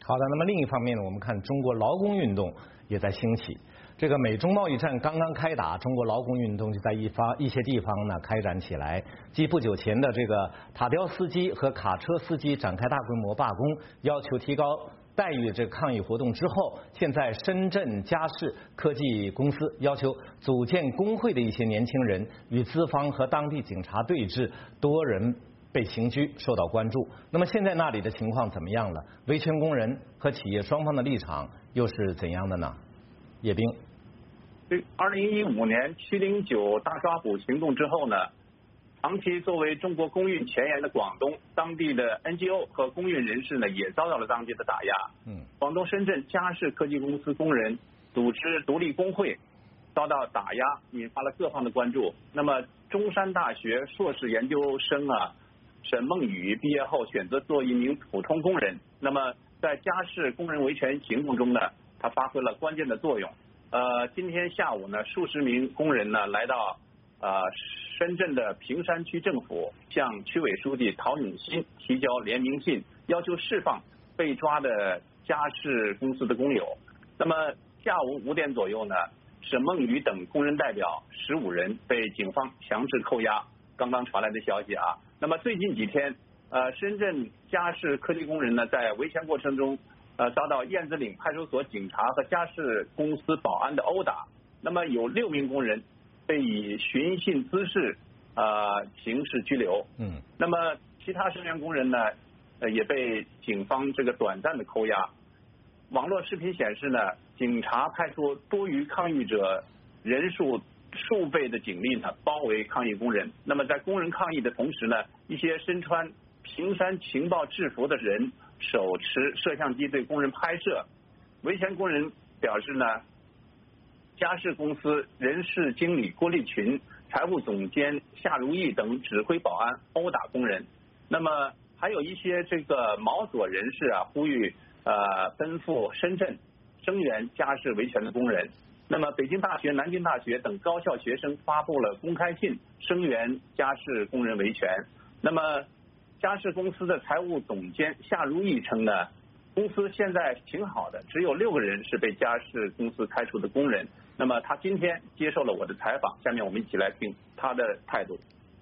好的，那么另一方面呢，我们看中国劳工运动也在兴起。这个美中贸易战刚刚开打，中国劳工运动就在一些地方呢开展起来。继不久前的这个塔吊司机和卡车司机展开大规模罢工，要求提高待遇这个抗议活动之后，现在深圳嘉士科技公司要求组建工会的一些年轻人与资方和当地警察对峙，多人被刑拘，受到关注。那么现在那里的情况怎么样了？维权工人和企业双方的立场又是怎样的呢？叶冰。 对，2015年709大抓捕行动之后呢，长期作为中国工运前沿的广东当地的 NGO 和工运人士呢，也遭到了当地的打压。广东深圳嘉士科技公司工人组织独立工会遭到打压，引发了各方的关注。那么中山大学硕士研究生沈梦雨毕业后选择做一名普通工人，那么在嘉士工人维权行动中呢，他发挥了关键的作用。今天下午呢，数十名工人呢来到深圳的坪山区政府，向区委书记陶永新提交联名信，要求释放被抓的嘉士公司的工友。那么下午5点左右呢，沈梦雨等工人代表15人被警方强制扣押，刚刚传来的消息啊。那么最近几天，深圳嘉士科技工人呢在维权过程中遭到燕子岭派出所警察和嘉士公司保安的殴打，那么有6名工人被以寻衅滋事刑事拘留。那么其他声援工人呢也被警方这个短暂的扣押。网络视频显示呢，警察派出多于抗议者人数数倍的警力呢包围抗议工人。那么在工人抗议的同时呢，一些身穿坪山情报制服的人手持摄像机对工人拍摄。维权工人表示呢，嘉士公司人事经理郭立群、财务总监夏如意等指挥保安殴打工人。那么还有一些这个毛左人士呼吁奔赴深圳声援嘉士维权的工人。那么北京大学、南京大学等高校学生发布了公开信声援嘉士工人维权。那么嘉士公司的财务总监夏如意称呢，公司现在挺好的，只有6个人是被嘉士公司开除的工人。那么他今天接受了我的采访，下面我们一起来听他的态度。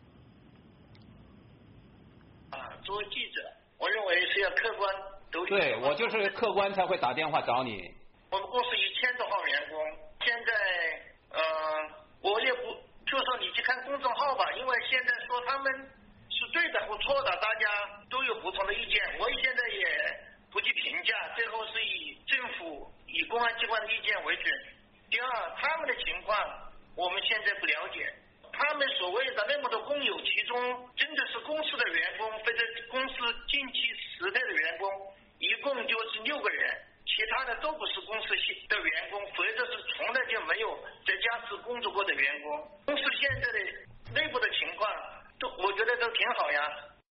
作为记者，我认为是要客观都对，我就是客观才会打电话找你。 我们公司1000多号员工，现在我也不就说你去看公众号吧，因为现在说他们是对的或错的，大家都有不同的意见，我现在也不去评价，最后是以政府、以公安机关的意见为准。第二，他们的情况我们现在不了解，他们所谓的那么多工友，其中真的是公司的员工或者公司近期时代的员工，一共就是6个人，其他的都不是公司的员工，或者是从来就没有在嘉士工作过的员工。公司现在的内部的情况我觉得都挺好呀。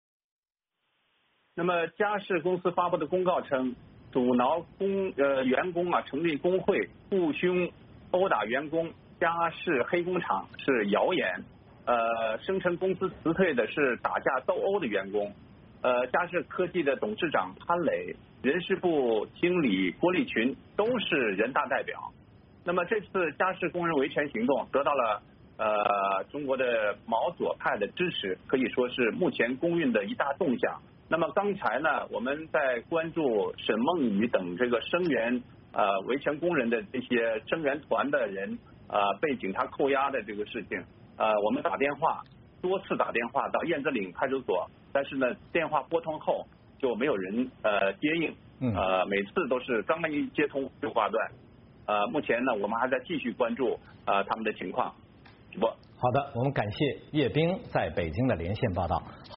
那么嘉士公司发布的公告称，阻挠员工成立工会、雇凶、殴打员工嘉士黑工厂是谣言。声称公司辞退的是打架斗殴的员工。嘉士科技的董事长潘磊、人事部经理郭立群都是人大代表。那么这次嘉士工人维权行动得到了中国的毛左派的支持，可以说是目前工运的一大动向。那么刚才呢，我们在关注沈梦雨等这个声援维权工人的这些声援团的人被警察扣押的这个事情，我们多次打电话到燕子岭派出所，但是呢电话拨通后就没有人接应，每次都是刚刚一接通就挂断。目前呢我们还在继续关注他们的情况。主播， 好的，我们感谢叶冰在北京的连线报道。